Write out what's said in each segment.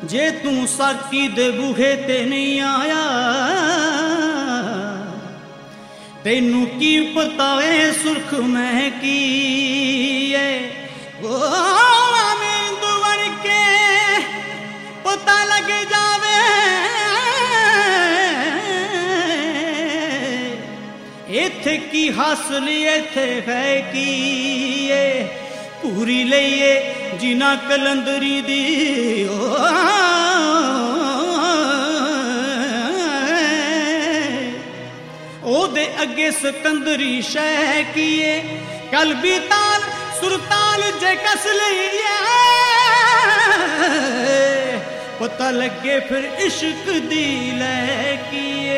जे तू साकी दे बूहे ते नहीं आया तेनू की पता है सुर्ख मैं की दुवन के पता लग जावे इथे की हासिल इथे है की पूरी लईए जिना कलंदरी दी ओदे अगे सिकंदरी शह किए कल भी ताल सुरताल जे कस लईए पता लगे फिर इश्क दी लै किए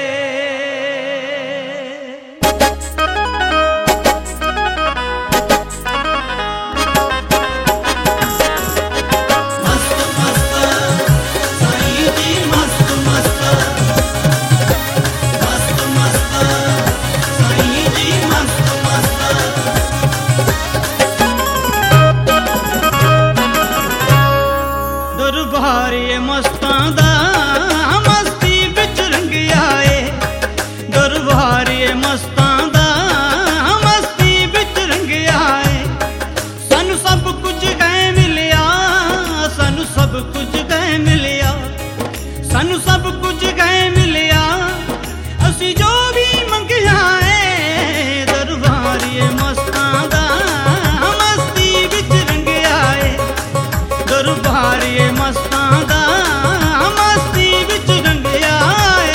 दरबारे मस्तां दा मस्ती बिच रंग आए दरबारे मस्तां दा मस्ती बिच रंग आए सानू सब कुछ गए मिलिया सानू सब कुछ गए मिलिया सानू सब कुछ गए मिलिया असी जो भी मंगिया है दरबारे मस्तां दा मस्ती बिच रंग आए दरबारे मस्तां दा मस्ती बिच रंग आए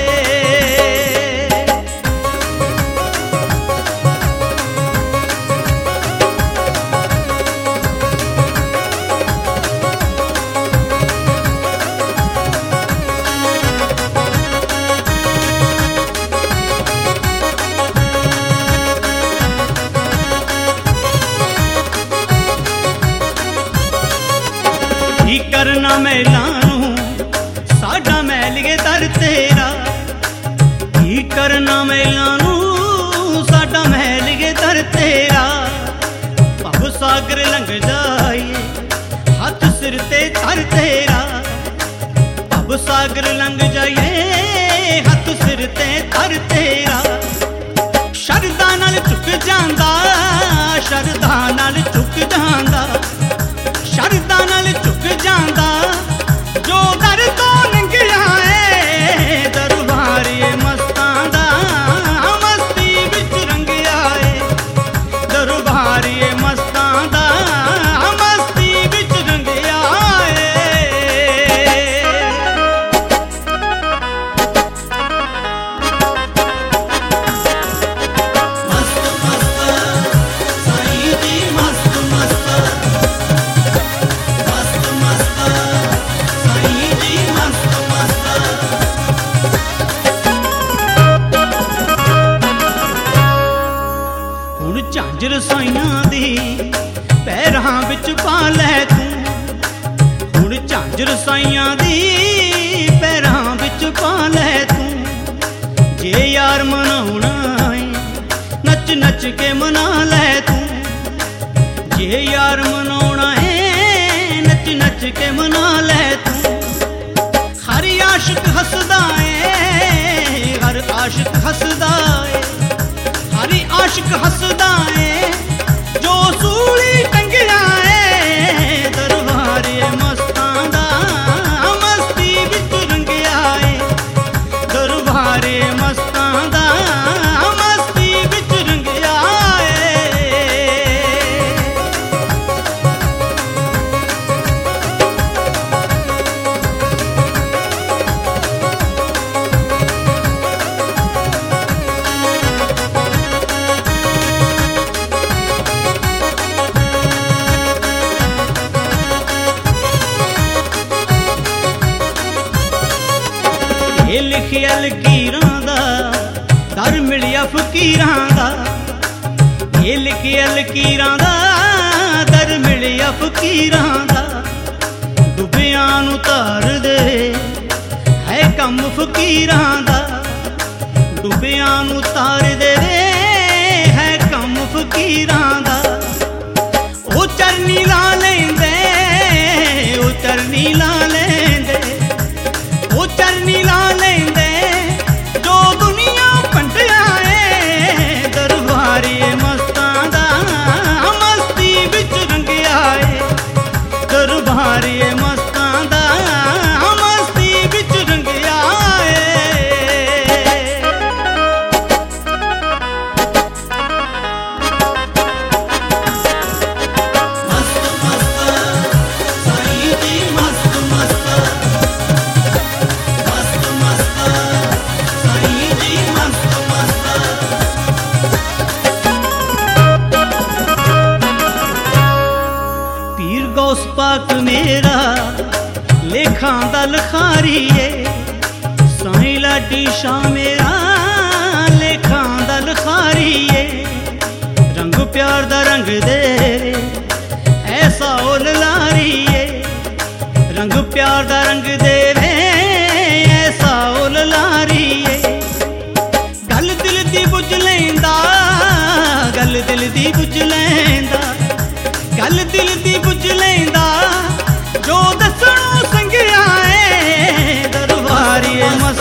की करना मैलानू साडा मैलिए दर तेरा की करना मैलानू साडा मैलिए दर तेरा भव सागर लंघ जाए हाथ सिर ते धर तेरा भव सागर लंघ जाए हाथ सिर ते धर तेरा शरदा नाल झुक जांदा शरदा नाल झुक जांदा शरदा नाल झुक जांदा जो दर तो लंघिया है दरबारे मस्तां दा मस्ती बिच रंग आए दरबारे मस्तां दा मस्ती बिच रंग आए मस्त मस्त साईं जी मस्त मस्त झांझर साइयां दी पैरां बिच पा लै तू हुण झांझर साइयां दी पैरां बिच पा लै तू जे यार मनाउणा है नच नच के मना लै तू जे यार मनाउणा है नच नच के मना लै तू हर आशिक हसदा है हर आशिक हसदा है हर आशिक हसदा है जो सूली टंगिया है दरबारे मस्तां दा मस्ती बिच रंग आए दरबारे मस्तां दा मस्ती बिच रंग आए ये लिखिया लकीरां दा दर मिलिया फकीरां दा ये लिखिया लकीरां दा दर मिलिया फकीरां दा डुबियां नू तार दे है कम फकीरां दा डुबियां नू तार दे है कम फकीरां दा ओ चरनी ला लेंदे ओ चरनी ला दल खारीए साईं लाडी शाह मेरा लेखां दल खारीए रंग प्यार दा रंग दे ऐसा ओल लारीए रंग प्यार दा रंग दे ऐसा ओल लारीए गल दिल दी बुझ लैंदा गल दिल दी बुझ लैंदा गल दिल दी बुझ लैंदा जो दसणों संगिया है दरबारी